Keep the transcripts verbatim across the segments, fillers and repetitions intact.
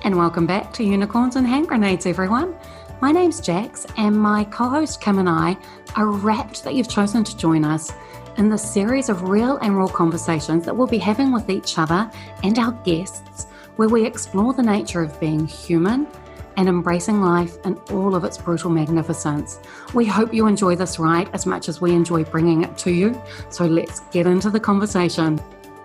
And welcome back to Unicorns and Hand Grenades, everyone. My name's Jax, and my co-host Kim and I are rapt that you've chosen to join us in this series of real and raw conversations that we'll be having with each other and our guests, where we explore the nature of being human and embracing life in all of its brutal magnificence. We hope you enjoy this ride as much as we enjoy bringing it to you. So let's get into the conversation.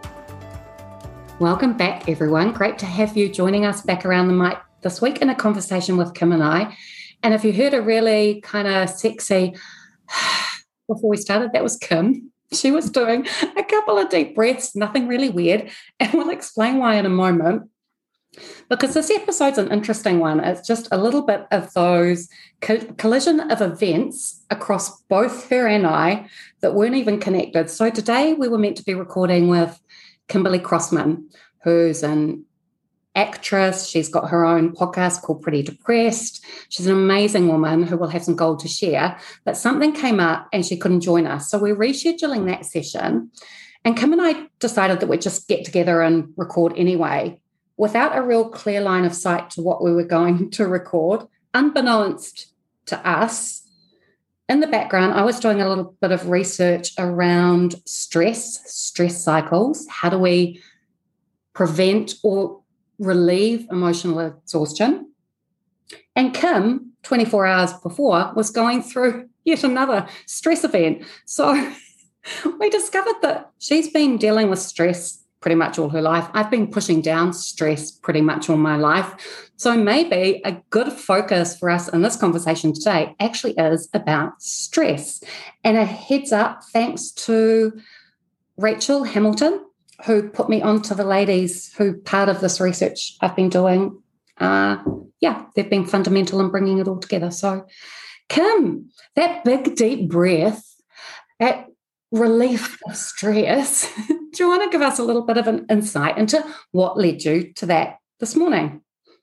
Welcome back, everyone. Great to have you joining us back around the mic this week in a conversation with Kim and I. And if you heard a really kind of sexy before we started, that was Kim. She was doing a couple of deep breaths, nothing really weird. And we'll explain why in a moment. Because this episode's an interesting one. It's just a little bit of those co- collision of events across both her and I that weren't even connected. So today we were meant to be recording with Kimberly Crossman, who's an actress. She's got her own podcast called Pretty Depressed. She's an amazing woman who will have some gold to share. But something came up and she couldn't join us. So we're rescheduling that session. And Kim and I decided that we'd just get together and record anyway, without a real clear line of sight to what we were going to record, unbeknownst to us. In the background, I was doing a little bit of research around stress, stress cycles. How do we prevent or relieve emotional exhaustion? And Kim, twenty-four hours before, was going through yet another stress event. So we discovered that she's been dealing with stress pretty much all her life. I've been pushing down stress pretty much all my life. So maybe a good focus for us in this conversation today actually is about stress. And a heads up, thanks to Rachel Hamilton, who put me onto the ladies who part of this research I've been doing. Uh, yeah, they've been fundamental in bringing it all together. So Kim, that big deep breath, that relief of stress, do you want to give us a little bit of an insight into what led you to that this morning?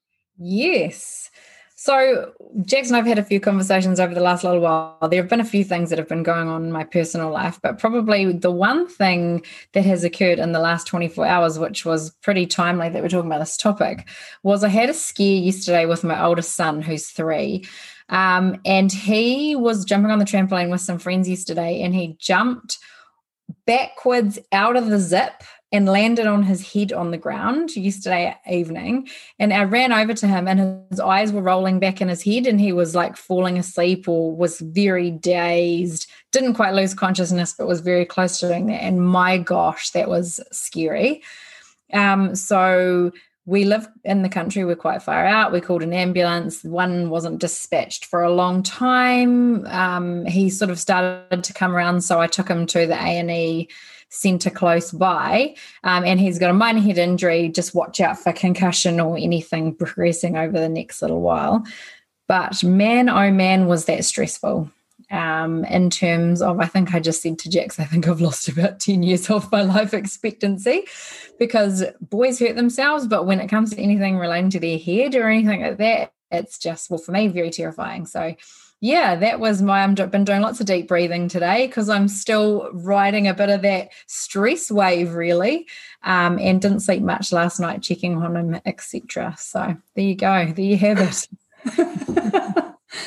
Yes. So Jax and I've had a few conversations over the last little while. There have been a few things that have been going on in my personal life, but probably the one thing that has occurred in the last twenty-four hours, which was pretty timely that we're talking about this topic, was I had a scare yesterday with my oldest son, who's three. Um, and he was jumping on the trampoline with some friends yesterday, and he jumped backwards out of the zip and landed on his head on the ground yesterday evening. And I ran over to him and his eyes were rolling back in his head and he was like falling asleep or was very dazed, didn't quite lose consciousness, but was very close to doing that. And my gosh, that was scary. Um, so we live in the country. We're quite far out. We called an ambulance. One wasn't dispatched for a long time. Um, he sort of started to come around, so I took him to the A and E centre close by, um, and he's got a minor head injury. Just watch out for concussion or anything progressing over the next little while. But man, oh man, was that stressful. Um, in terms of, I think I just said to Jax, I think I've lost about ten years off my life expectancy because boys hurt themselves, but when it comes to anything relating to their head or anything like that, it's just, well, for me, very terrifying. So yeah, that was my, I've been doing lots of deep breathing today because I'm still riding a bit of that stress wave really, um, and didn't sleep much last night checking on him, et cetera. So there you go. There you have it.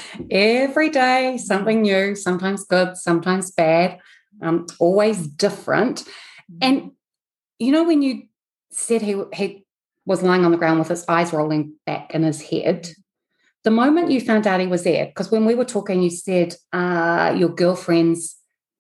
Every day, something new, sometimes good, sometimes bad, um, always different. And, you know, when you said he, he was lying on the ground with his eyes rolling back in his head, the moment you found out he was there, because when we were talking, you said uh, your girlfriend's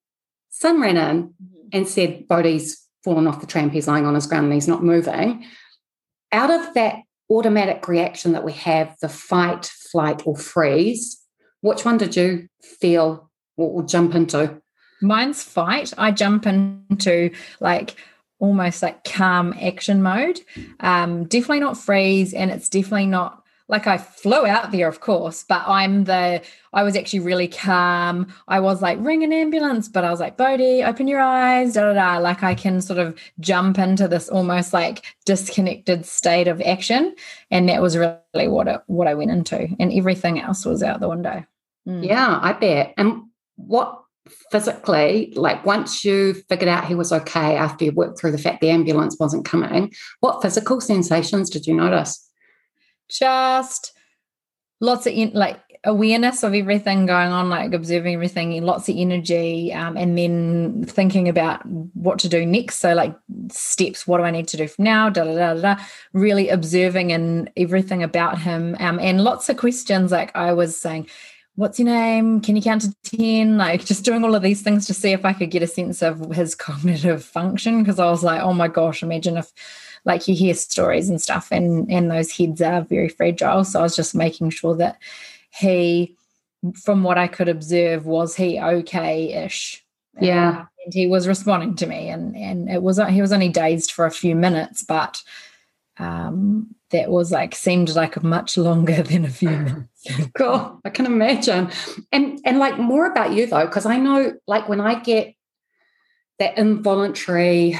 son ran in and said, Bodhi's fallen off the tramp, he's lying on his ground and he's not moving. Out of that automatic reaction that we have, the fight, flight, or freeze, which one did you feel or, or jump into? Mine's fight. I jump into like almost like calm action mode. Um, definitely not freeze, and it's definitely not like I flew out there, of course, but I'm the, I was actually really calm. I was like, ring an ambulance, but I was like, Bodhi, open your eyes, da, da, da. Like I can sort of jump into this almost like disconnected state of action. And that was really what it, what I went into. And everything else was out the window. Mm. Yeah, I bet. And what physically, like once you figured out he was okay after you worked through the fact the ambulance wasn't coming, what physical sensations did you notice? just lots of in, like awareness of everything going on, like observing everything, lots of energy, um, and then thinking about what to do next. So like steps, what do I need to do from now? Da da da da. da. Really observing and everything about him, um, and lots of questions. Like I was saying, what's your name? Can you count to ten? Like just doing all of these things to see if I could get a sense of his cognitive function. Because I was like, oh my gosh, imagine if like you hear stories and stuff and, and those heads are very fragile. So I was just making sure that he, from what I could observe, was he okay-ish? Yeah. Uh, and he was responding to me, and, and it was, he was only dazed for a few minutes, but um, that was like, seemed like much longer than a few minutes. Cool. I can imagine. And, and like more about you though, because I know like when I get that involuntary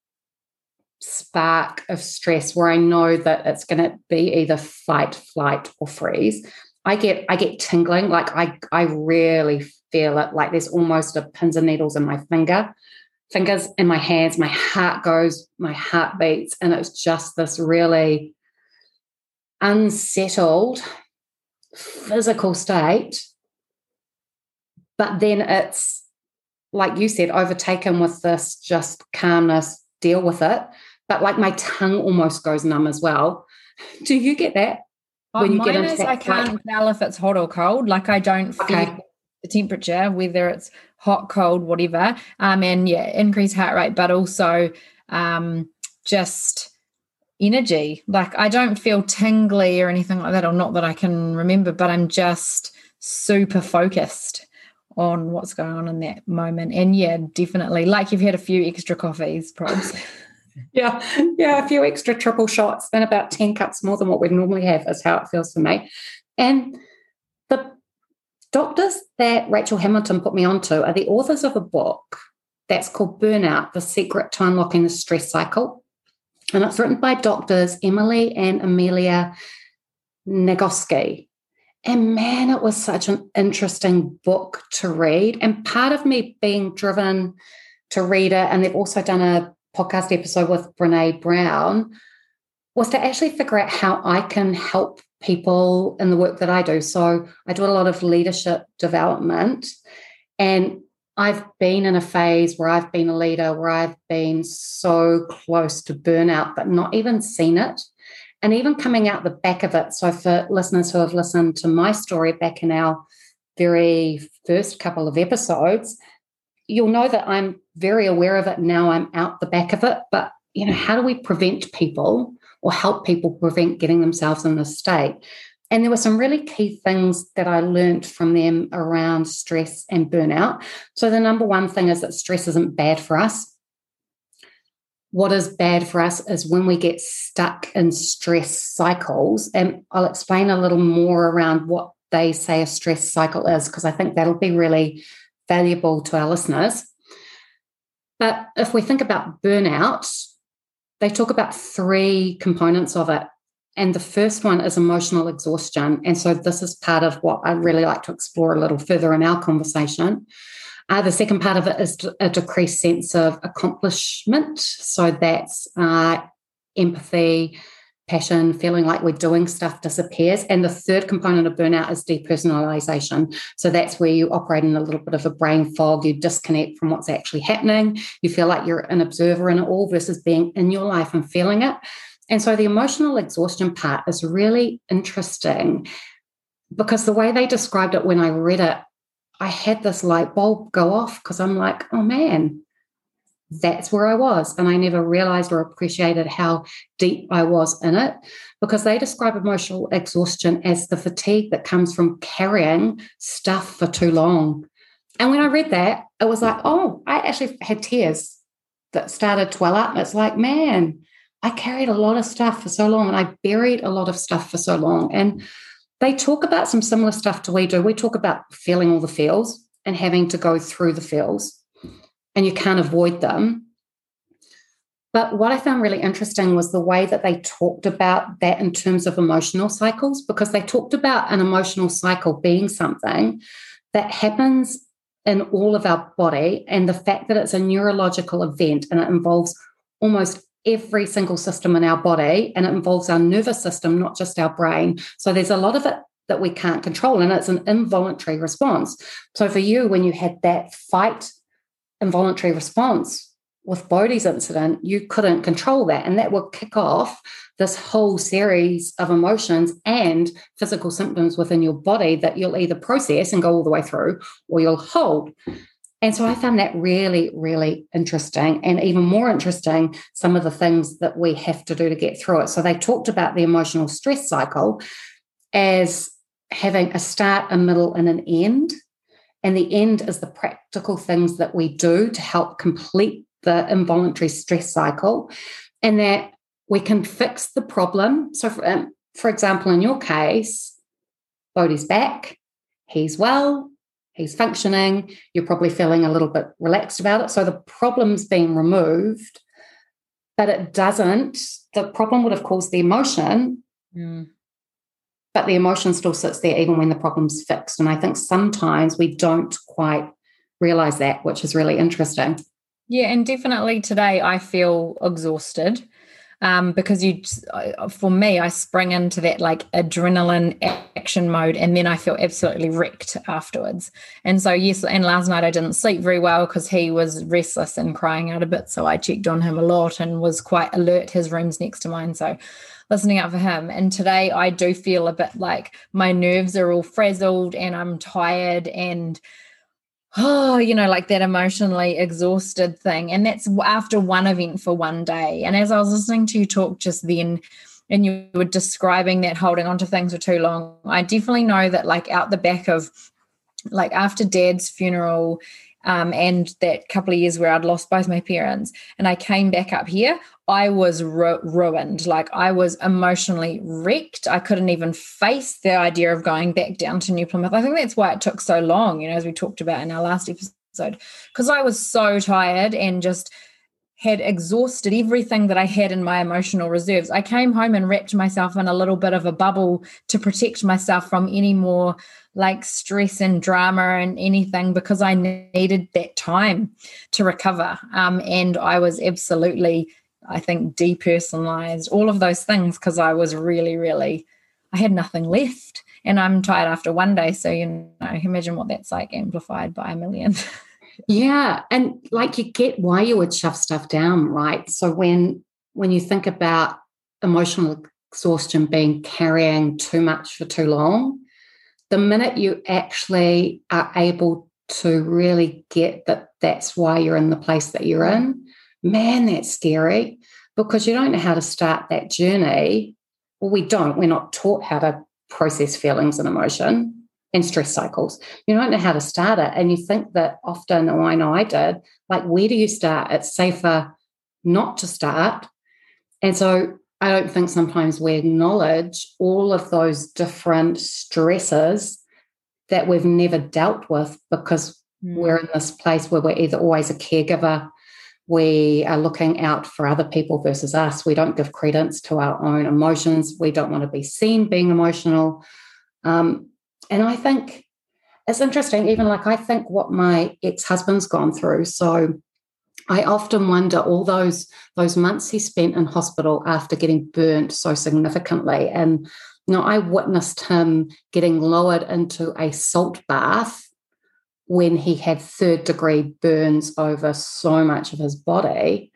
spark of stress where I know that it's going to be either fight, flight, or freeze, I get I get tingling. Like I I really feel it. Like there's almost a pins and needles in my finger, fingers in my hands. My heart goes, my heart beats, and it's just this really unsettled physical state. But then it's like you said, overtaken with this just calmness, deal with it. But like my tongue almost goes numb as well. Do you get that? When you Mine get into is, that I can't fight? Tell if it's hot or cold. Like I don't feel okay. the temperature, whether it's hot, cold, whatever. Um, and yeah, increased heart rate, but also um, just energy. Like I don't feel tingly or anything like that, or not that I can remember, but I'm just super focused on what's going on in that moment. And yeah, definitely. Like you've had a few extra coffees, probably. Yeah, yeah, a few extra triple shots, then about ten cups more than what we normally have is how it feels for me. And the doctors that Rachel Hamilton put me onto are the authors of a book that's called Burnout, The Secret to Unlocking the Stress Cycle. And it's written by doctors Emily and Amelia Nagoski. And man, it was such an interesting book to read. And part of me being driven to read it, and they've also done a podcast episode with Brene Brown, was to actually figure out how I can help people in the work that I do. So I do a lot of leadership development, and I've been in a phase where I've been a leader, where I've been so close to burnout, but not even seen it. And even coming out the back of it. So for listeners who have listened to my story back in our very first couple of episodes, you'll know that I'm very aware of it now. I'm out the back of it. But, you know, how do we prevent people or help people prevent getting themselves in this state? And there were some really key things that I learned from them around stress and burnout. So the number one thing is that stress isn't bad for us. What is bad for us is when we get stuck in stress cycles. And I'll explain a little more around what they say a stress cycle is, because I think that'll be really valuable to our listeners. But if we think about burnout, they talk about three components of it. And the first one is emotional exhaustion. And so this is part of what I'd really like to explore a little further in our conversation. Uh, the second part of it is a decreased sense of accomplishment. So that's uh, empathy, passion, feeling like we're doing stuff disappears. And the third component of burnout is depersonalization. So that's where you operate in a little bit of a brain fog. You disconnect from what's actually happening. You feel like you're an observer in it all versus being in your life and feeling it. And so the emotional exhaustion part is really interesting, because the way they described it when I read it, I had this light bulb go off, because I'm like, oh man, that's where I was. And I never realized or appreciated how deep I was in it, because they describe emotional exhaustion as the fatigue that comes from carrying stuff for too long. And when I read that, it was like, oh, I actually had tears that started to well up. It's like, man, I carried a lot of stuff for so long, and I buried a lot of stuff for so long. And they talk about some similar stuff to we do. We talk about feeling all the feels and having to go through the feels, and you can't avoid them. But what I found really interesting was the way that they talked about that in terms of emotional cycles, because they talked about an emotional cycle being something that happens in all of our body, and the fact that it's a neurological event and it involves almost every single system in our body, and it involves our nervous system, not just our brain. So there's a lot of it that we can't control, and it's an involuntary response. So for you, when you had that fight involuntary response with Bodhi's incident, you couldn't control that, and that would kick off this whole series of emotions and physical symptoms within your body that you'll either process and go all the way through, or you'll hold. And so I found that really, really interesting, and even more interesting, some of the things that we have to do to get through it. So they talked about the emotional stress cycle as having a start, a middle, and an end. And the end is the practical things that we do to help complete the involuntary stress cycle, and that we can fix the problem. So, for, um, for example, in your case, Bodhi's back, he's well, he's functioning, you're probably feeling a little bit relaxed about it. So the problem's being removed, but it doesn't, the problem would have caused the emotion, mm. but the emotion still sits there even when the problem's fixed. And I think sometimes we don't quite realize that, which is really interesting. Yeah, and definitely today I feel exhausted um, because you, for me, I spring into that like adrenaline action mode, and then I feel absolutely wrecked afterwards. And so, yes, and last night I didn't sleep very well because he was restless and crying out a bit. So I checked on him a lot and was quite alert. His room's next to mine, so listening out for him. And today I do feel a bit like my nerves are all frazzled and I'm tired and oh, you know, like that emotionally exhausted thing. And that's after one event for one day. And as I was listening to you talk just then, and you were describing that holding on to things for too long, I definitely know that like out the back of, like after Dad's funeral um, and that couple of years where I'd lost both my parents and I came back up here, I was ru- ruined. Like I was emotionally wrecked. I couldn't even face the idea of going back down to New Plymouth. I think that's why it took so long, you know, as we talked about in our last episode, because I was so tired and just had exhausted everything that I had in my emotional reserves. I came home and wrapped myself in a little bit of a bubble to protect myself from any more like stress and drama and anything, because I needed that time to recover. Um, and I was absolutely, I think, depersonalized, all of those things, because I was really, really, I had nothing left. And I'm tired after one day. So, you know, imagine what that's like amplified by a million. Yeah. And like you get why you would shove stuff down, right? So when when you think about emotional exhaustion being carrying too much for too long, the minute you actually are able to really get that that's why you're in the place that you're in, man, that's scary, because you don't know how to start that journey. Well, we don't. We're not taught how to process feelings and emotion and stress cycles. You don't know how to start it. And you think that often, oh, I know I did, like, where do you start? It's safer not to start. And so I don't think sometimes we acknowledge all of those different stresses that we've never dealt with, because mm. we're in this place where we're either always a caregiver, we are looking out for other people versus us. We don't give credence to our own emotions. We don't want to be seen being emotional. Um, and I think it's interesting, even like I think what my ex-husband's gone through. So I often wonder all those, those months he spent in hospital after getting burnt so significantly. And, you know, I witnessed him getting lowered into a salt bath when he had third degree burns over so much of his body.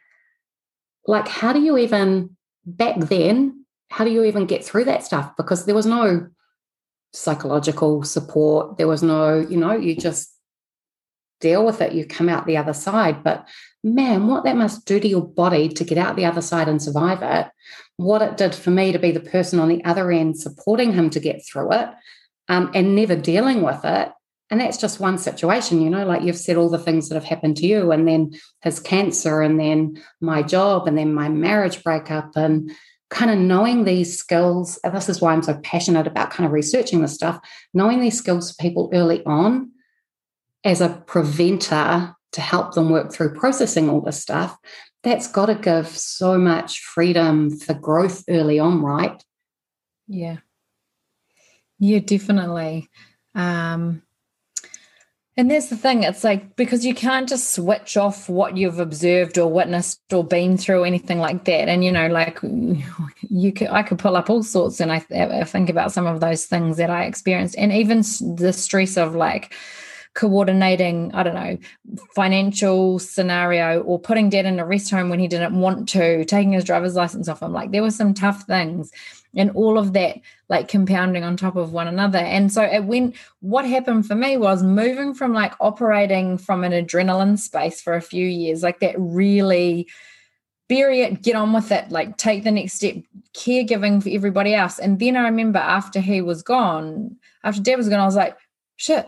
Like, how do you even, back then, how do you even get through that stuff? Because there was no psychological support. There was no, you know, you just deal with it. You come out the other side. But man, what that must do to your body to get out the other side and survive it, what it did for me to be the person on the other end supporting him to get through it, um, and never dealing with it. And that's just one situation, you know, like you've said all the things that have happened to you, and then his cancer, and then my job, and then my marriage breakup, and kind of knowing these skills. And this is why I'm so passionate about kind of researching this stuff, knowing these skills for people early on as a preventer to help them work through processing all this stuff. That's got to give so much freedom for growth early on, right? Yeah. Yeah, definitely. Um, And that's the thing. It's like, because you can't just switch off what you've observed or witnessed or been through, anything like that. And, you know, like you could, I could pull up all sorts, and I, I think about some of those things that I experienced, and even the stress of like coordinating, I don't know, financial scenario, or putting dad in a rest home when he didn't want to, taking his driver's license off him. Like there were some tough things, and all of that like compounding on top of one another. And so it went, what happened for me was moving from like operating from an adrenaline space for a few years, like that really bury it, get on with it, like take the next step, caregiving for everybody else. And then I remember after he was gone, after dad was gone, I was like, shit,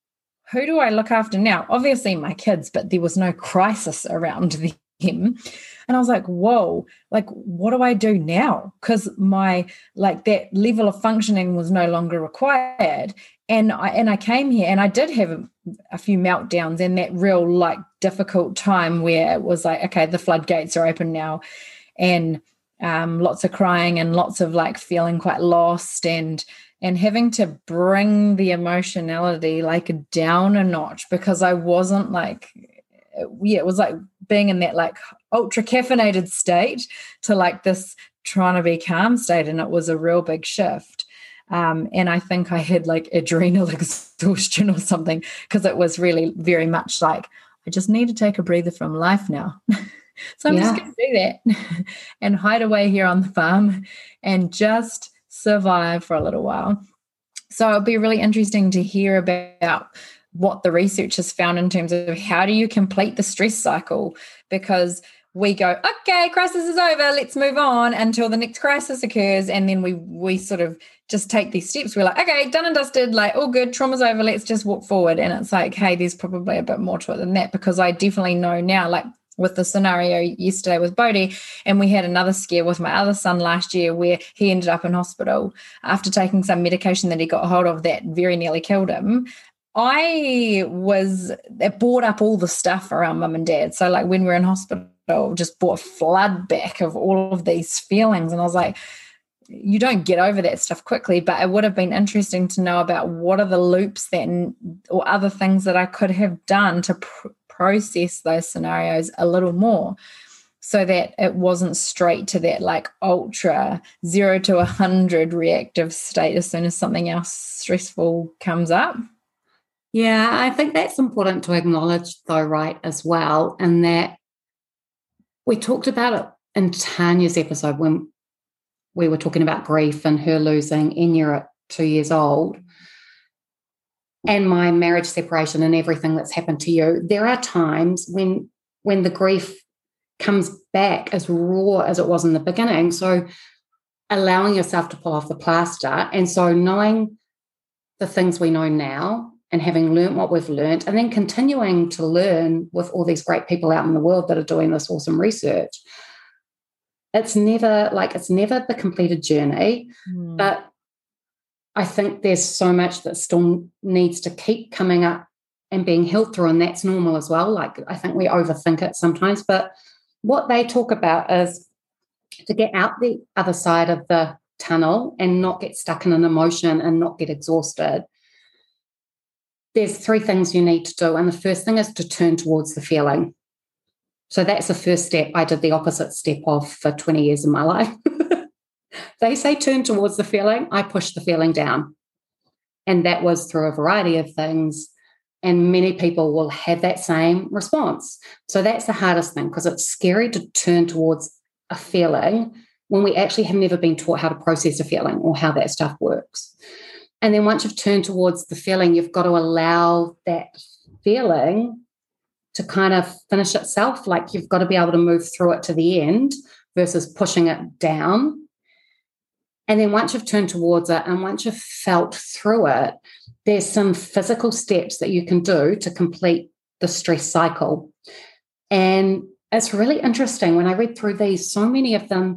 who do I look after now? Obviously my kids, but there was no crisis around them. And I was like, whoa, like, what do I do now? Because my, like that level of functioning was no longer required. And I, and I came here and I did have a, a few meltdowns, and that real like difficult time where it was like, okay, the floodgates are open now, and um, lots of crying and lots of like feeling quite lost, and and having to bring the emotionality like down a notch, because I wasn't like, yeah, it was like being in that like ultra caffeinated state to like this trying to be calm state. And it was a real big shift. Um, and I think I had like adrenal exhaustion or something, because it was really very much like, I just need to take a breather from life now. So I'm yeah. just going to do that and hide away here on the farm and just survive for a little while. So it'll be really interesting to hear about what the research has found in terms of how do you complete the stress cycle, because we go, okay, crisis is over, let's move on until the next crisis occurs. And then we we sort of just take these steps. We're like, okay, done and dusted, like all good, trauma's over, let's just walk forward. And it's like, hey, there's probably a bit more to it than that, because I definitely know now, like with the scenario yesterday with Bodhi, and we had another scare with my other son last year where he ended up in hospital after taking some medication that he got hold of that very nearly killed him. I was, it brought up all the stuff around mum and dad. So like when we we're in hospital, just brought a flood back of all of these feelings. And I was like, you don't get over that stuff quickly, but it would have been interesting to know about what are the loops that, or other things that I could have done to pr- process those scenarios a little more, so that it wasn't straight to that like ultra zero to a hundred reactive state as soon as something else stressful comes up. Yeah, I think that's important to acknowledge though, right, as well. And that we talked about it in Tanya's episode when we were talking about grief and her losing Enya at two years old, and my marriage separation and everything that's happened to you. There are times when when the grief comes back as raw as it was in the beginning. So allowing yourself to pull off the plaster. And so knowing the things we know now and having learned what we've learned, and then continuing to learn with all these great people out in the world that are doing this awesome research. It's never like, it's never the completed journey, mm. but I think there's so much that still needs to keep coming up and being healed through, and that's normal as well. Like, I think we overthink it sometimes, but what they talk about is to get out the other side of the tunnel and not get stuck in an emotion and not get exhausted. There's three things you need to do, and the first thing is to turn towards the feeling. So that's the first step. I did the opposite step of for twenty years of my life. They say turn towards the feeling. I pushed the feeling down. And that was through a variety of things. And many people will have that same response. So that's the hardest thing, because it's scary to turn towards a feeling when we actually have never been taught how to process a feeling or how that stuff works. And then once you've turned towards the feeling, you've got to allow that feeling to kind of finish itself. Like, you've got to be able to move through it to the end versus pushing it down. And then once you've turned towards it and once you've felt through it, there's some physical steps that you can do to complete the stress cycle. And it's really interesting. When I read through these, so many of them,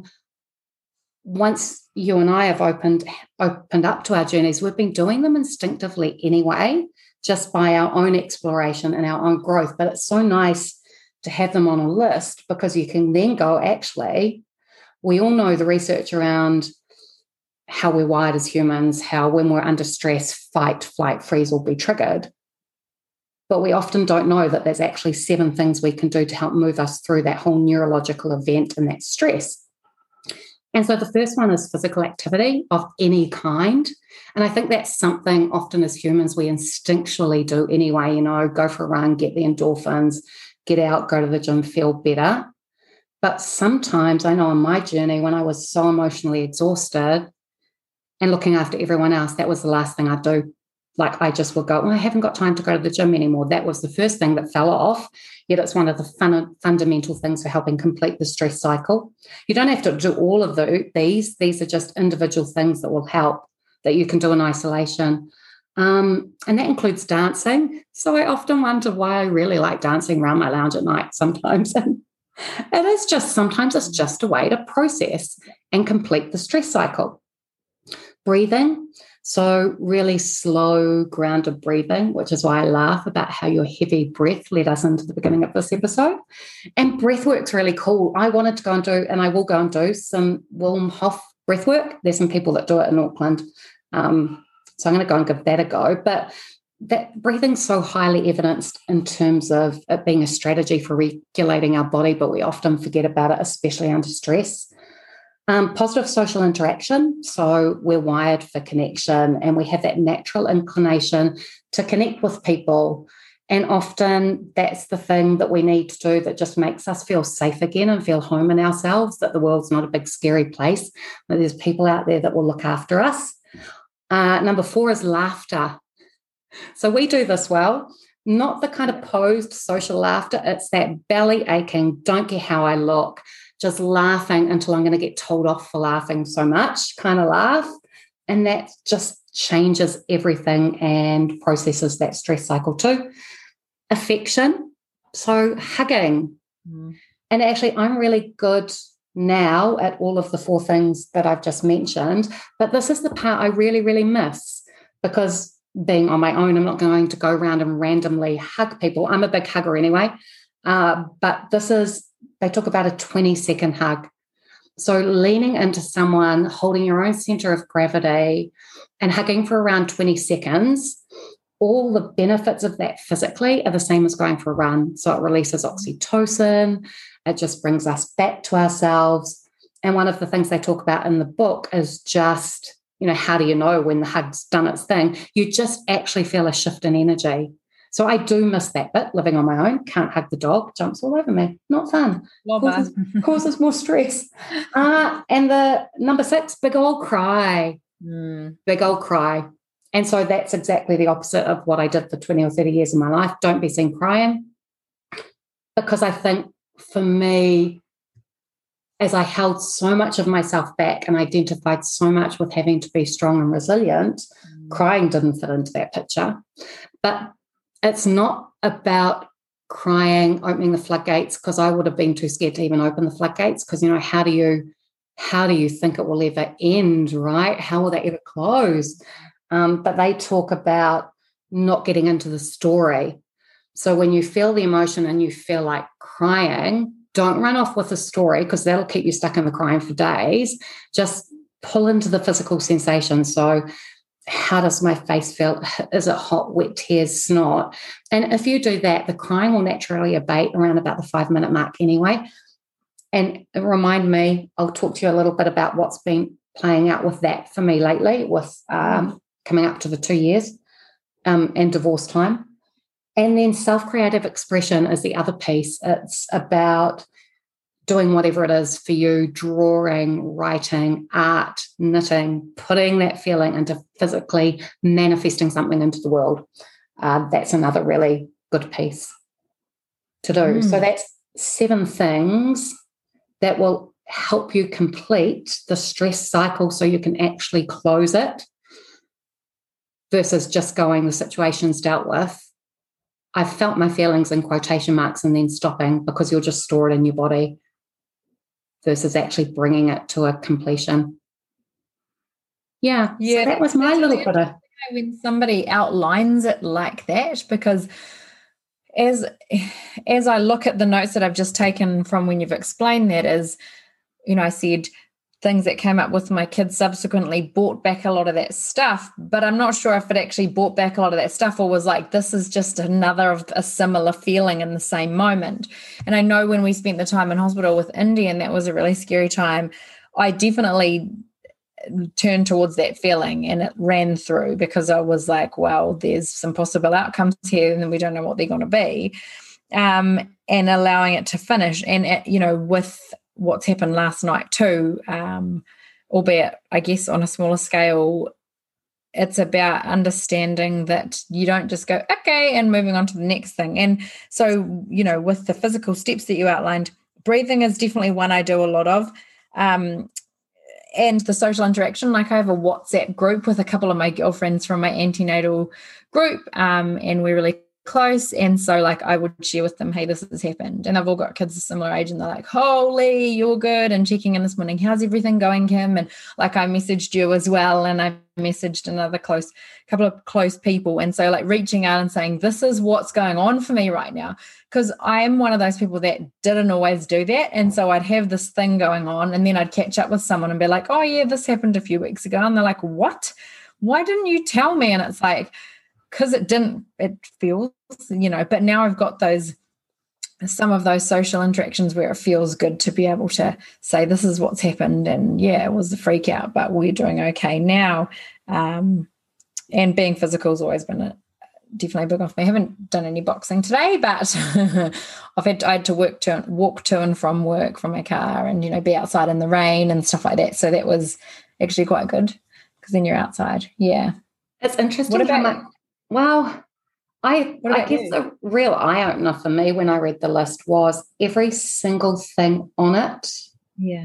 once you and I have opened, opened up to our journeys, we've been doing them instinctively anyway, just by our own exploration and our own growth. But it's so nice to have them on a list, because you can then go, actually, we all know the research around how we're wired as humans, how when we're under stress, fight, flight, freeze will be triggered. but we often don't know that there's actually seven things we can do to help move us through that whole neurological event and that stress. And so the first one is physical activity of any kind. And I think that's something often as humans we instinctually do anyway, you know, go for a run, get the endorphins, get out, go to the gym, feel better. But sometimes I know on my journey when I was so emotionally exhausted and looking after everyone else, that was the last thing I'd do. Like I just would go, well, I haven't got time to go to the gym anymore. That was the first thing that fell off. Yet it's one of the fun, fundamental things for helping complete the stress cycle. You don't have to do all of the, these. These are just individual things that will help that you can do in isolation. Um, and that includes dancing. So I often wonder why I really like dancing around my lounge at night sometimes. And it is just, sometimes it's just a way to process and complete the stress cycle. Breathing. So really slow, grounded breathing, which is why I laugh about how your heavy breath led us into the beginning of this episode. And breath work's really cool. I wanted to go and do, and I will go and do some Wim Hof breath work. There's some people that do it in Auckland. Um, so I'm going to go and give that a go. But that breathing's so highly evidenced in terms of it being a strategy for regulating our body, but we often forget about it, especially under stress. Um, positive social interaction. So we're wired for connection and we have that natural inclination to connect with people. And often that's the thing that we need to do that just makes us feel safe again and feel home in ourselves, that the world's not a big scary place, that there's people out there that will look after us. Uh, number four is laughter. So we do this well, not the kind of posed social laughter. It's that belly aching, don't care how I look, just laughing until I'm going to get told off for laughing so much kind of laugh. And that just changes everything and processes that stress cycle too. Affection, so hugging. Mm. And actually, I'm really good now at all of the four things that I've just mentioned, but this is the part I really, really miss because being on my own, I'm not going to go around and randomly hug people. I'm a big hugger anyway, uh, but this is, they talk about a twenty second hug. So leaning into someone, holding your own center of gravity and hugging for around twenty seconds, all the benefits of that physically are the same as going for a run. So it releases oxytocin. It just brings us back to ourselves. And one of the things they talk about in the book is just, you know, how do you know when the hug's done its thing? You just actually feel a shift in energy. So I do miss that bit, living on my own, can't hug the dog, jumps all over me. Not fun. Causes, causes more stress. Uh, and the number six, big old cry. Mm. Big old cry. And so that's exactly the opposite of what I did for twenty or thirty years of my life. Don't be seen crying. Because I think for me, as I held so much of myself back and identified so much with having to be strong and resilient, mm. crying didn't fit into that picture. But it's not about crying, opening the floodgates, because I would have been too scared to even open the floodgates because, you know, how do you how do you think it will ever end, right? How will they ever close? Um, but they talk about not getting into the story. So when you feel the emotion and you feel like crying, don't run off with the story because that'll keep you stuck in the crying for days. Just pull into the physical sensation. So how does my face feel? Is it hot, wet, tears, snot? And if you do that, the crying will naturally abate around about the five-minute mark anyway. And remind me, I'll talk to you a little bit about what's been playing out with that for me lately, with um, coming up to the two years um, and divorce time. And then self-creative expression is the other piece. It's about doing whatever it is for you, drawing, writing, art, knitting, putting that feeling into physically manifesting something into the world. Uh, that's another really good piece to do. Mm. So that's seven things that will help you complete the stress cycle so you can actually close it versus just going, the situation's dealt with. I've felt my feelings in quotation marks and then stopping because you'll just store it in your body versus actually bringing it to a completion. Yeah, yeah. So that was my little bit of... When somebody outlines it like that, because as as I look at the notes that I've just taken from when you've explained that, is, you know, I said things that came up with my kids subsequently brought back a lot of that stuff, but I'm not sure if it actually brought back a lot of that stuff or was like, this is just another of a similar feeling in the same moment. And I know when we spent the time in hospital with Indy, and that was a really scary time, I definitely turned towards that feeling and it ran through because I was like, well, there's some possible outcomes here and we don't know what they're going to be. Um, and allowing it to finish. And, uh, you know, with what's happened last night too, um, albeit I guess on a smaller scale, it's about understanding that you don't just go, okay, and moving on to the next thing. And so, you know, with the physical steps that you outlined, breathing is definitely one I do a lot of. Um, and the social interaction, like I have a WhatsApp group with a couple of my girlfriends from my antenatal group, um, and we're really close, and so like I would share with them, hey, this has happened, and I've all got kids a similar age and they're like, holy, you're good, and checking in this morning, how's everything going, Kim? And like I messaged you as well, and I messaged another close couple of close people, and so like reaching out and saying, this is what's going on for me right now, because I'm one of those people that didn't always do that, and so I'd have this thing going on and then I'd catch up with someone and be like, oh yeah, this happened a few weeks ago, and they're like, what? Why didn't you tell me? And it's like, because it didn't, it feels, you know, but now I've got those, some of those social interactions where it feels good to be able to say, this is what's happened. And yeah, it was a freak out, but we're doing okay now. Um, and being physical has always been a, definitely big off me. I haven't done any boxing today, but I've had, I had to work to walk to and from work from my car and, you know, be outside in the rain and stuff like that. So that was actually quite good because then you're outside. Yeah. It's interesting. What about how much, well, I, I guess you? The real eye-opener for me when I read the list was every single thing on it. Yeah.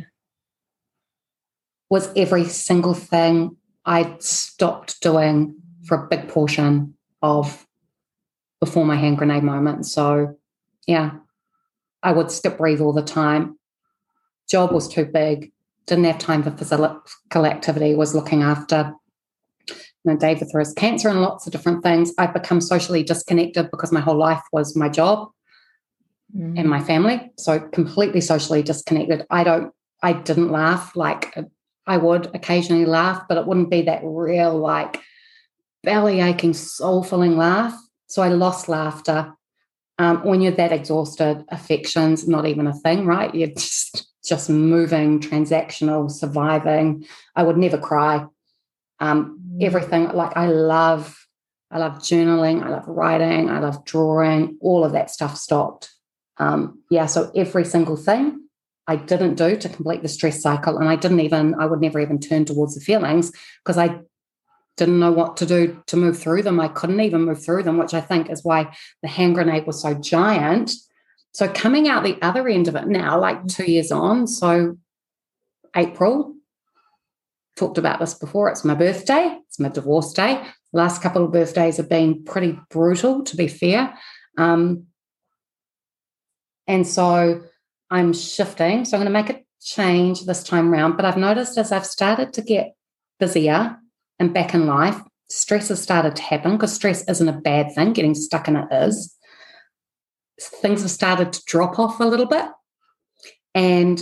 Was every single thing I'd stopped doing for a big portion of before my hand grenade moment. So, yeah, I would skip breathe all the time. Job was too big. Didn't have time for physical activity. Was looking after you know, David through his cancer and lots of different things. I've become socially disconnected because my whole life was my job mm. and my family. So completely socially disconnected. I don't, I didn't laugh like I would occasionally laugh, but it wouldn't be that real, like belly aching, soul filling laugh. So I lost laughter. Um, when you're that exhausted, affection's not even a thing, right? You're just, just moving, transactional, surviving. I would never cry. Um, everything, like I love, I love journaling, I love writing, I love drawing, all of that stuff stopped. Um, yeah, so every single thing I didn't do to complete the stress cycle, and I didn't even, I would never even turn towards the feelings because I didn't know what to do to move through them. I couldn't even move through them, which I think is why the hand grenade was so giant. So coming out the other end of it now, like two years on, so April, talked about this before, it's my birthday, it's my divorce day. The last couple of birthdays have been pretty brutal, to be fair. Um, and so I'm shifting. So I'm going to make a change this time around. But I've noticed as I've started to get busier and back in life, stress has started to happen because stress isn't a bad thing. Getting stuck in it is. Things have started to drop off a little bit. And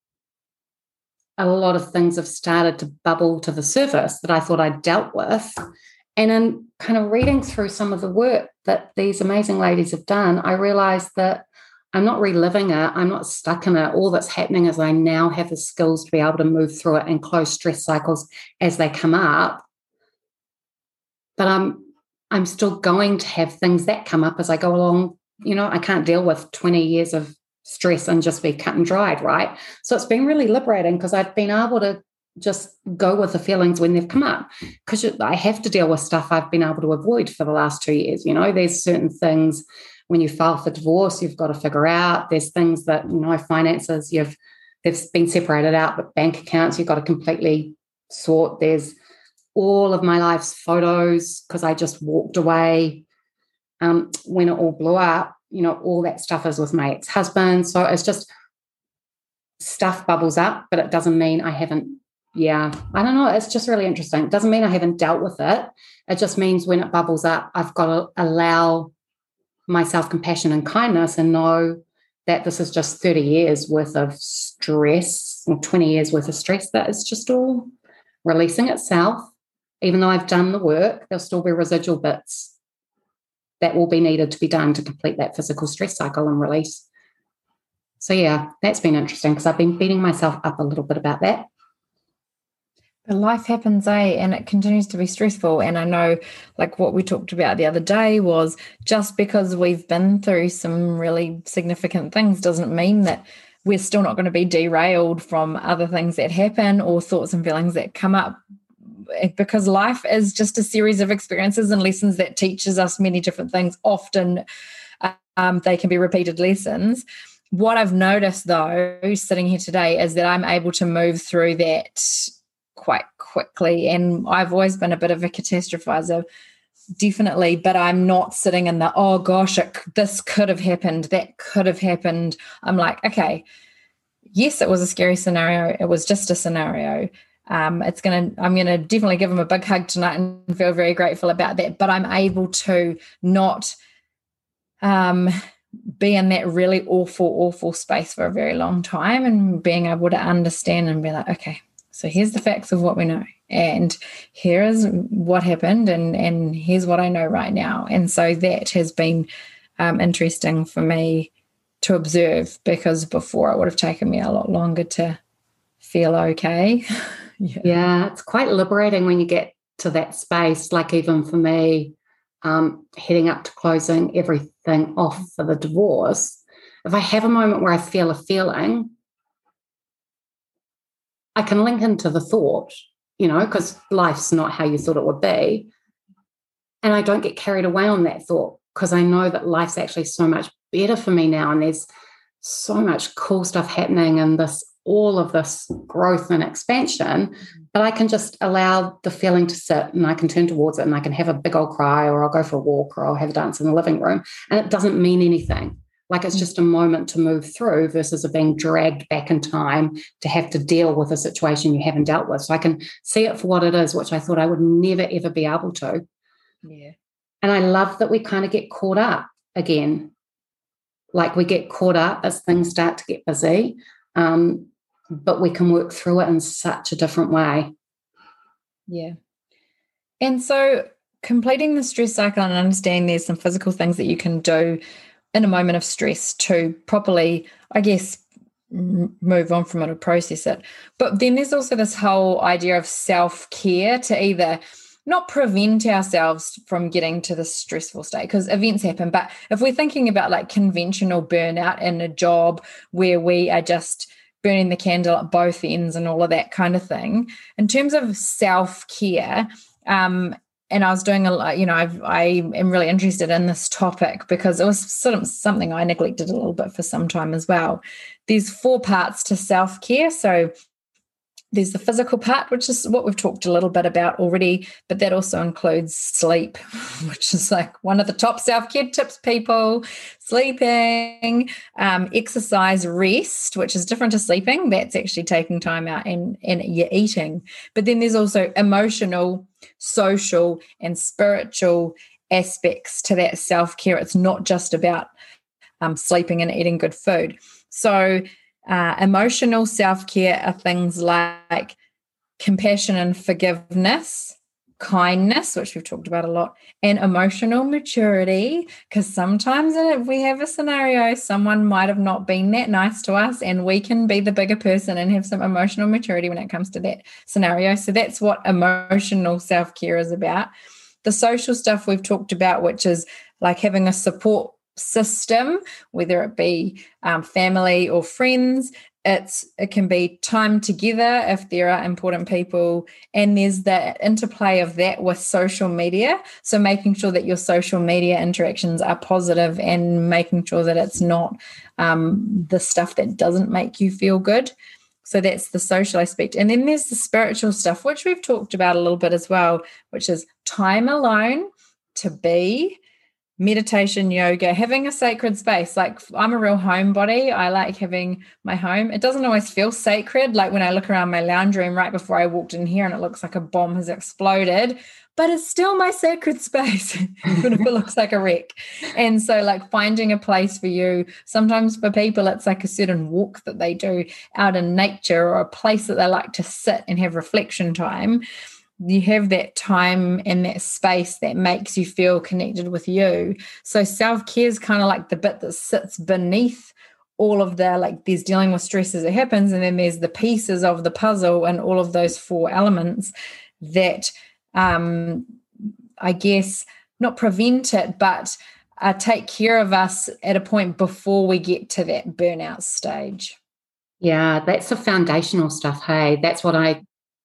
a lot of things have started to bubble to the surface that I thought I'd dealt with. And in kind of reading through some of the work that these amazing ladies have done, I realized that I'm not reliving it. I'm not stuck in it. All that's happening is I now have the skills to be able to move through it and close stress cycles as they come up. But I'm, I'm still going to have things that come up as I go along. You know, I can't deal with twenty years of stress and just be cut and dried, right? So it's been really liberating because I've been able to just go with the feelings when they've come up because I have to deal with stuff I've been able to avoid for the last two years. You know, there's certain things when you file for divorce, you've got to figure out. There's things that, you know, finances, you've, they've been separated out, but bank accounts, you've got to completely sort. There's all of my life's photos because I just walked away um, when it all blew up. You know, all that stuff is with my ex-husband. So it's just stuff bubbles up, but it doesn't mean I haven't, yeah, I don't know. It's just really interesting. It doesn't mean I haven't dealt with it. It just means when it bubbles up, I've got to allow my self-compassion and kindness and know that this is just thirty years worth of stress or twenty years worth of stress that is just all releasing itself. Even though I've done the work, there'll still be residual bits that will be needed to be done to complete that physical stress cycle and release. So yeah, that's been interesting because I've been beating myself up a little bit about that. But life happens, eh? And it continues to be stressful. And I know, like what we talked about the other day was just because we've been through some really significant things doesn't mean that we're still not going to be derailed from other things that happen or thoughts and feelings that come up, because life is just a series of experiences and lessons that teaches us many different things. Often um, they can be repeated lessons. What I've noticed, though, sitting here today, is that I'm able to move through that quite quickly. And I've always been a bit of a catastrophizer, definitely, but I'm not sitting in the, oh gosh, it, this could have happened, that could have happened. I'm like, okay, yes, it was a scary scenario. It was just a scenario. Um, it's gonna. I'm gonna definitely give him a big hug tonight and feel very grateful about that. But I'm able to not um, be in that really awful, awful space for a very long time, and being able to understand and be like, okay, so here's the facts of what we know, and here is what happened, and and here's what I know right now. And so that has been um, interesting for me to observe, because before it would have taken me a lot longer to feel okay. Yeah. yeah, it's quite liberating when you get to that space. Like even for me, um, heading up to closing everything off for the divorce, if I have a moment where I feel a feeling, I can link into the thought, you know, because life's not how you thought it would be. And I don't get carried away on that thought because I know that life's actually so much better for me now. And there's so much cool stuff happening and this all of this growth and expansion, but I can just allow the feeling to sit and I can turn towards it and I can have a big old cry, or I'll go for a walk, or I'll have a dance in the living room, and it doesn't mean anything. Like it's just a moment to move through versus it being dragged back in time to have to deal with a situation you haven't dealt with. So I can see it for what it is, which I thought I would never, ever be able to. Yeah. And I love that we kind of get caught up again. Like we get caught up as things start to get busy. Um, but we can work through it in such a different way. Yeah. And so completing the stress cycle and understanding there's some physical things that you can do in a moment of stress to properly, I guess, move on from it or process it. But then there's also this whole idea of self-care to either not prevent ourselves from getting to the stressful state, because events happen. But if we're thinking about like conventional burnout in a job where we are just burning the candle at both ends and all of that kind of thing, in terms of self-care, um, and I was doing a lot, you know, I've, I am really interested in this topic because it was sort of something I neglected a little bit for some time as well. There's four parts to self-care. So there's the physical part, which is what we've talked a little bit about already, but that also includes sleep, which is like one of the top self-care tips, people. Sleeping, um, exercise, rest, which is different to sleeping. That's actually taking time out and, and you're eating. But then there's also emotional, social, and spiritual aspects to that self-care. It's not just about um, sleeping and eating good food. So Uh, emotional self-care are things like compassion and forgiveness, kindness, which we've talked about a lot, and emotional maturity, because sometimes if we have a scenario, someone might have not been that nice to us, and we can be the bigger person and have some emotional maturity when it comes to that scenario. So that's what emotional self-care is about. The social stuff we've talked about, which is like having a support system, whether it be um, family or friends. It's it can be time together if there are important people, and there's the interplay of that with social media. So making sure that your social media interactions are positive and making sure that it's not um, the stuff that doesn't make you feel good. So that's the social aspect. And then there's the spiritual stuff, which we've talked about a little bit as well, which is time alone to be, meditation, yoga, having a sacred space. Like I'm a real homebody. I like having my home. It doesn't always feel sacred. Like when I look around my lounge room right before I walked in here and it looks like a bomb has exploded, but it's still my sacred space, even if it looks like a wreck. And so like finding a place for you, sometimes for people, it's like a certain walk that they do out in nature or a place that they like to sit and have reflection time. You have that time and that space that makes you feel connected with you. So self-care is kind of like the bit that sits beneath all of the, like there's dealing with stress as it happens, and then there's the pieces of the puzzle and all of those four elements that um, I guess not prevent it, but uh, take care of us at a point before we get to that burnout stage. Yeah, that's the foundational stuff. Hey, that's what I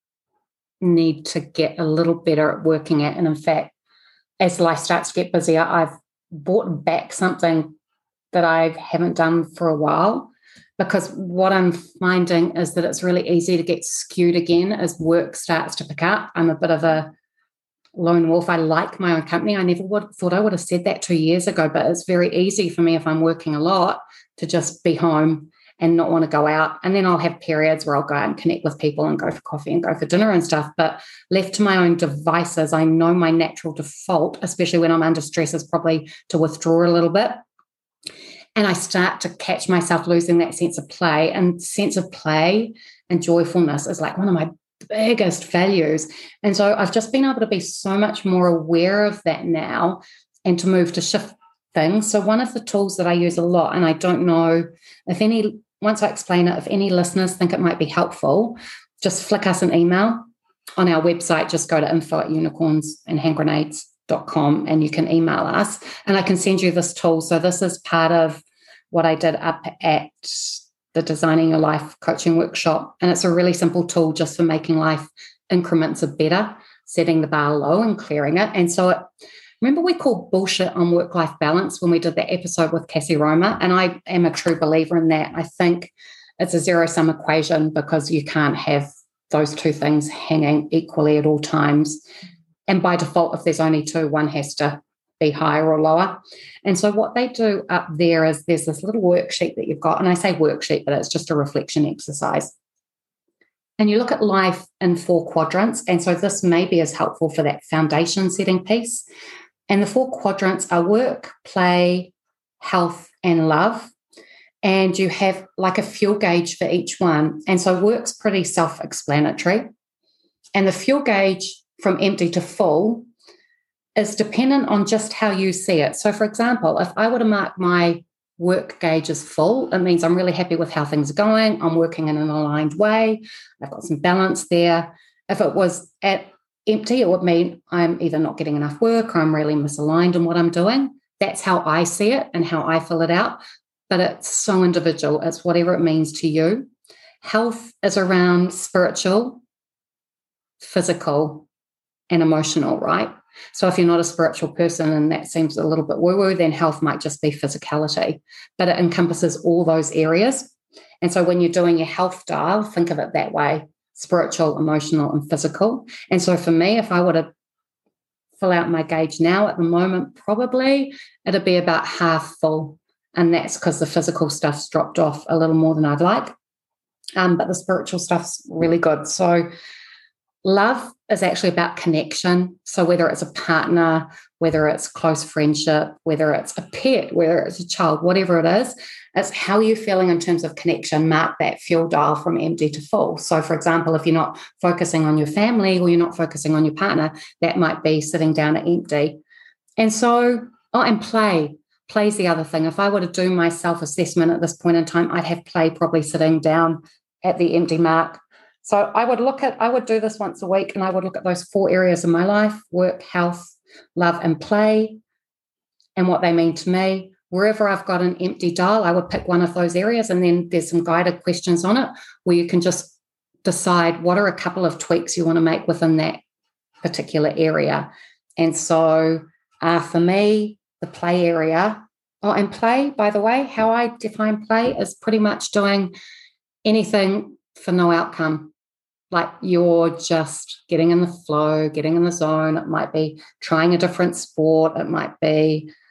need to get a little better at working at. And in fact, as life starts to get busier, I've brought back something that I haven't done for a while, because what I'm finding is that it's really easy to get skewed again as work starts to pick up. I'm a bit of a lone wolf. I like my own company. I never would thought I would have said that two years ago, but it's very easy for me if I'm working a lot to just be home and not want to go out. And then I'll have periods where I'll go out and connect with people and go for coffee and go for dinner and stuff. But left to my own devices, I know my natural default, especially when I'm under stress, is probably to withdraw a little bit. And I start to catch myself losing that sense of play. And sense of play and joyfulness is like one of my biggest values. And so I've just been able to be so much more aware of that now and to move to shift things. So one of the tools that I use a lot, and I don't know if any, once I explain it, if any listeners think it might be helpful, just flick us an email on our website. Just go to info at unicorns and hand grenades dot com and you can email us and I can send you this tool. So this is part of what I did up at the Designing Your Life coaching workshop. And it's a really simple tool just for making life increments of better, setting the bar low and clearing it. And so it, remember we called bullshit on work-life balance when we did that episode with Cassie Roma? And I am a true believer in that. I think it's a zero-sum equation because you can't have those two things hanging equally at all times. And by default, if there's only two, one has to be higher or lower. And so what they do up there is there's this little worksheet that you've got, and I say worksheet, but it's just a reflection exercise. And you look at life in four quadrants. And so this maybe is helpful for that foundation setting piece. And the four quadrants are work, play, health, and love. And you have like a fuel gauge for each one. And so work's pretty self-explanatory. And the fuel gauge from empty to full is dependent on just how you see it. So, for example, if I were to mark my work gauge as full, it means I'm really happy with how things are going. I'm working in an aligned way. I've got some balance there. If it was at empty, it would mean I'm either not getting enough work or I'm really misaligned in what I'm doing. That's how I see it and how I fill it out. But it's so individual. It's whatever it means to you. Health is around spiritual, physical, and emotional, right? So if you're not a spiritual person and that seems a little bit woo-woo, then health might just be physicality. But it encompasses all those areas. And so when you're doing your health dial, think of it that way: spiritual, emotional, and physical. And so for me, if I were to fill out my gauge now at the moment, probably it'd be about half full. And that's because the physical stuff's dropped off a little more than I'd like. Um, but the spiritual stuff's really good. So love is actually about connection. So whether it's a partner, whether it's close friendship, whether it's a pet, whether it's a child, whatever it is, it's how you're feeling in terms of connection. Mark that fuel dial from empty to full. So for example, if you're not focusing on your family or you're not focusing on your partner, that might be sitting down at empty. And so, oh, and play. Play's the other thing. If I were to do my self-assessment at this point in time, I'd have play probably sitting down at the empty mark. So I would look at, I would do this once a week and I would look at those four areas of my life: work, health, love, and play, and what they mean to me. Wherever I've got an empty dial, I would pick one of those areas, and then there's some guided questions on it where you can just decide what are a couple of tweaks you want to make within that particular area. And so uh, for me, the play area, oh, and play, by the way, how I define play is pretty much doing anything for no outcome. Like you're just getting in the flow, getting in the zone. It might be trying a different sport. It might be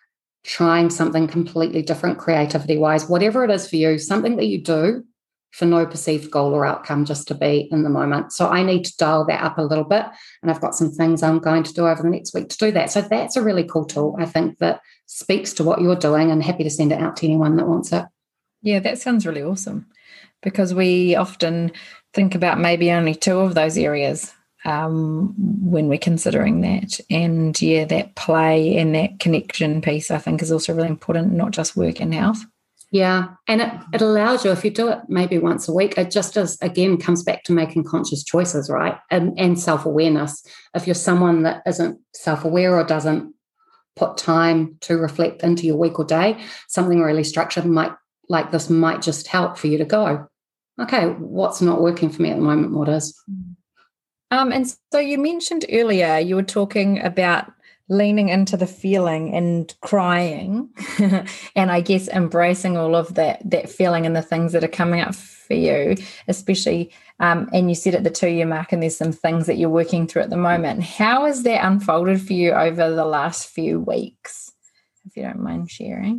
trying something completely different creativity-wise, whatever it is for you, something that you do for no perceived goal or outcome, just to be in the moment. So I need to dial that up a little bit, and I've got some things I'm going to do over the next week to do that. So that's a really cool tool, I think, that speaks to what you're doing, and happy to send it out to anyone that wants it. Yeah, that sounds really awesome, because we often think about maybe only two of those areas um, when we're considering that. And yeah, that play and that connection piece, I think, is also really important, not just work and health. Yeah, and it, it allows you, if you do it maybe once a week, it just is, again, comes back to making conscious choices, right? And, and self-awareness. If you're someone that isn't self-aware or doesn't put time to reflect into your week or day, something really structured might like this might just help for you to go, okay, what's not working for me at the moment? What is? Um, and so you mentioned earlier, you were talking about leaning into the feeling and crying and I guess embracing all of that that feeling and the things that are coming up for you, especially um, and you said at the two-year mark and there's some things that you're working through at the moment. How has that unfolded for you over the last few weeks, if you don't mind sharing?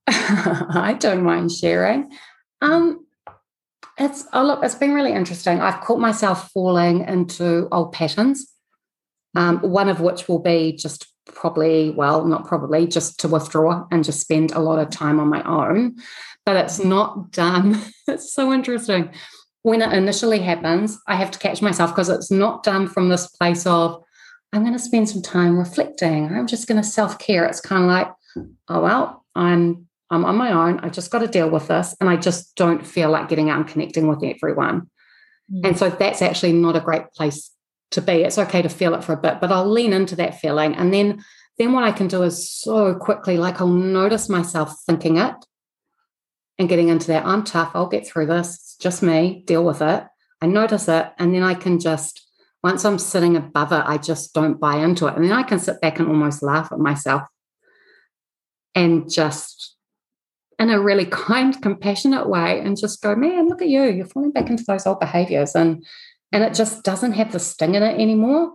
I don't mind sharing. Um, it's oh look, it's been really interesting. I've caught myself falling into old patterns, um, one of which will be just probably, well, not probably, just to withdraw and just spend a lot of time on my own. But it's not done. It's so interesting. When it initially happens, I have to catch myself because it's not done from this place of, I'm going to spend some time reflecting. I'm just going to self-care. It's kind of like, oh, well, I'm I'm on my own. I just got to deal with this. And I just don't feel like getting out and connecting with everyone. Mm. And so that's actually not a great place to be. It's okay to feel it for a bit, but I'll lean into that feeling. And then, then what I can do is so quickly, like I'll notice myself thinking it and getting into that. I'm tough. I'll get through this. It's just me. Deal with it. I notice it. And then I can just, once I'm sitting above it, I just don't buy into it. And then I can sit back and almost laugh at myself and just in a really kind, compassionate way and just go, man, look at you. You're falling back into those old behaviors. And and it just doesn't have the sting in it anymore.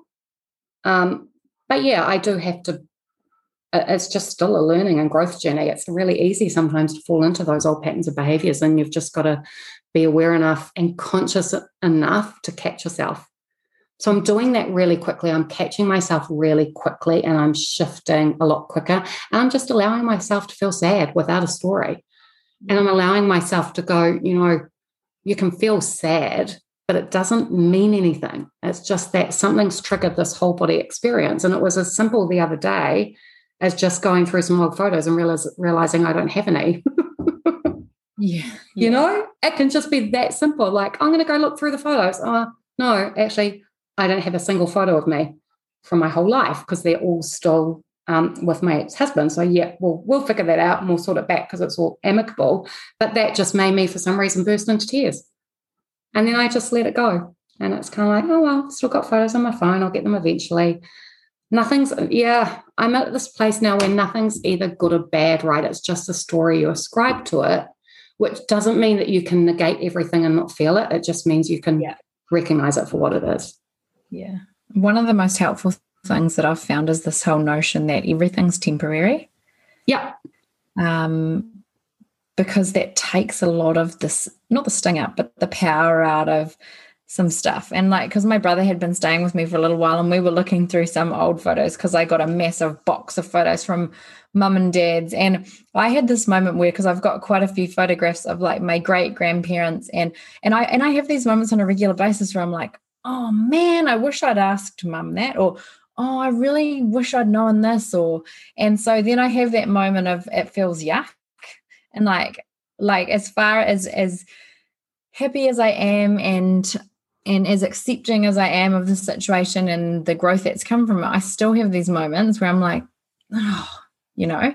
Um, but yeah, I do have to, it's just still a learning and growth journey. It's really easy sometimes to fall into those old patterns of behaviors, and you've just got to be aware enough and conscious enough to catch yourself. So I'm doing that really quickly. I'm catching myself really quickly, and I'm shifting a lot quicker. And I'm just allowing myself to feel sad without a story. And I'm allowing myself to go, you know, you can feel sad, but it doesn't mean anything. It's just that something's triggered this whole body experience. And it was as simple the other day as just going through some old photos and realize, realizing I don't have any. yeah, yeah. You know, it can just be that simple. Like, I'm going to go look through the photos. Oh, no, actually, I don't have a single photo of me from my whole life because they're all still um, with my ex-husband. So, yeah, we'll, we'll figure that out and we'll sort it back because it's all amicable. But that just made me, for some reason, burst into tears. And then I just let it go. And it's kind of like, oh, well, still got photos on my phone. I'll get them eventually. Nothing's, yeah, I'm at this place now where nothing's either good or bad, right? It's just a story you ascribe to it, which doesn't mean that you can negate everything and not feel it. It just means you can yeah. recognize it for what it is. Yeah. One of the most helpful things that I've found is this whole notion that everything's temporary. Yeah. Um, because that takes a lot of this, not the sting up, but the power out of some stuff. And like, because my brother had been staying with me for a little while and we were looking through some old photos because I got a massive box of photos from mum and dad's. And I had this moment where, because I've got quite a few photographs of like my great grandparents, and and I and I have these moments on a regular basis where I'm like, oh man, I wish I'd asked mum that, or oh, I really wish I'd known this, or and so then I have that moment of it feels yuck. And like like as far as as happy as I am and and as accepting as I am of the situation and the growth that's come from it, I still have these moments where I'm like, oh, you know,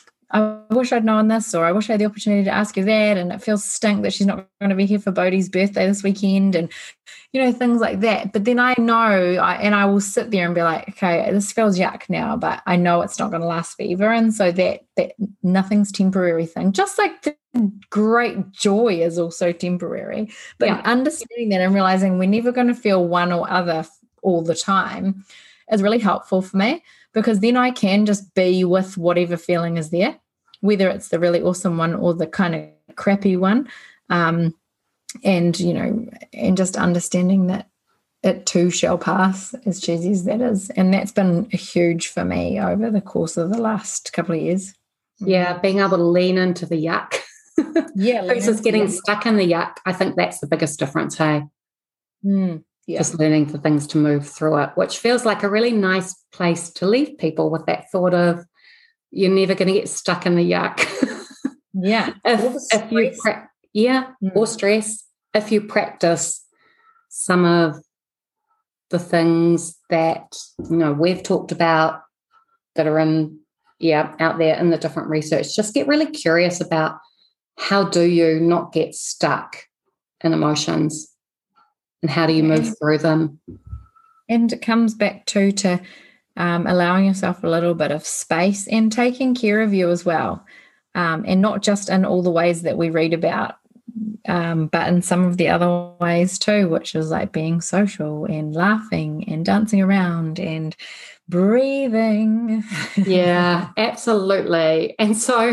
I wish I'd known this, or I wish I had the opportunity to ask her that, and it feels stink that she's not going to be here for Bodhi's birthday this weekend, and, you know, things like that. But then I know, I, and I will sit there and be like, okay, this feels yuck now, but I know it's not going to last forever. And so that that nothing's temporary thing, just like the great joy is also temporary. But yeah. understanding that and realizing we're never going to feel one or other all the time, is really helpful for me, because then I can just be with whatever feeling is there, whether it's the really awesome one or the kind of crappy one. Um, and, you know, and just understanding that it too shall pass, as cheesy as that is. And that's been huge for me over the course of the last couple of years. Yeah, being able to lean into the yuck. Yeah. Versus getting stuck in the yuck. I think that's the biggest difference, hey? Mm, yeah. Just learning for things to move through it, which feels like a really nice place to leave people with that thought of you're never going to get stuck in the yuck. Yeah. if, if you pra- yeah, mm. or stress, if you practice some of the things that, you know, we've talked about that are in, yeah, out there in the different research, just get really curious about how do you not get stuck in emotions and how do you move and, through them? And it comes back to, to um, allowing yourself a little bit of space and taking care of you as well. Um, and not just in all the ways that we read about, um, but in some of the other ways too, which is like being social and laughing and dancing around and breathing. Yeah, absolutely. And so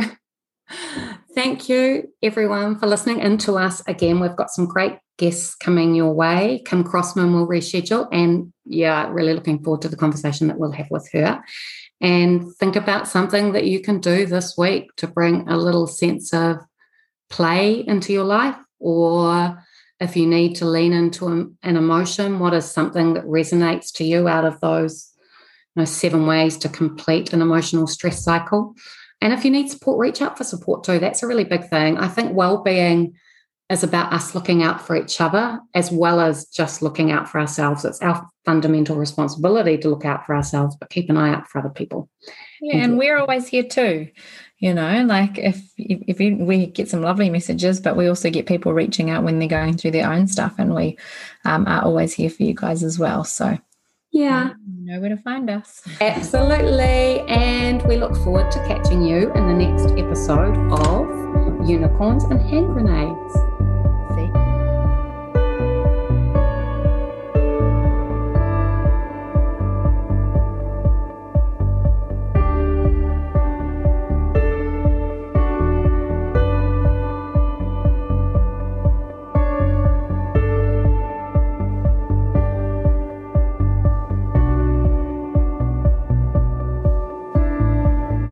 thank you, everyone, for listening in to us again. We've got some great guests coming your way. Kim Crossman will reschedule, and yeah, really looking forward to the conversation that we'll have with her. And think about something that you can do this week to bring a little sense of play into your life, or if you need to lean into an emotion, what is something that resonates to you out of those, you know, seven ways to complete an emotional stress cycle. And if you need support, reach out for support too. That's a really big thing. I think well-being is about us looking out for each other as well as just looking out for ourselves. It's our fundamental responsibility to look out for ourselves, but keep an eye out for other people. Yeah, and we're always here too. You know, like if if, if you, we get some lovely messages, but we also get people reaching out when they're going through their own stuff, and we um, are always here for you guys as well. So yeah, you know where to find us. Absolutely. And we look forward to catching you in the next episode of Unicorns and Hand Grenades.